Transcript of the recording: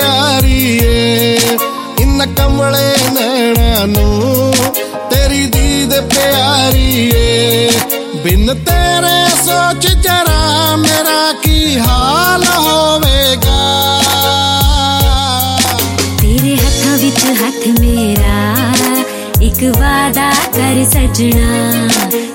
प्यारीए इन कमले नैना नू तेरी दीद प्यारीए बिन तेरे सोच जरा मेरा की हाल होवेगा। तेरे हत्थां विच हत्थ मेरा एक वादा कर सजना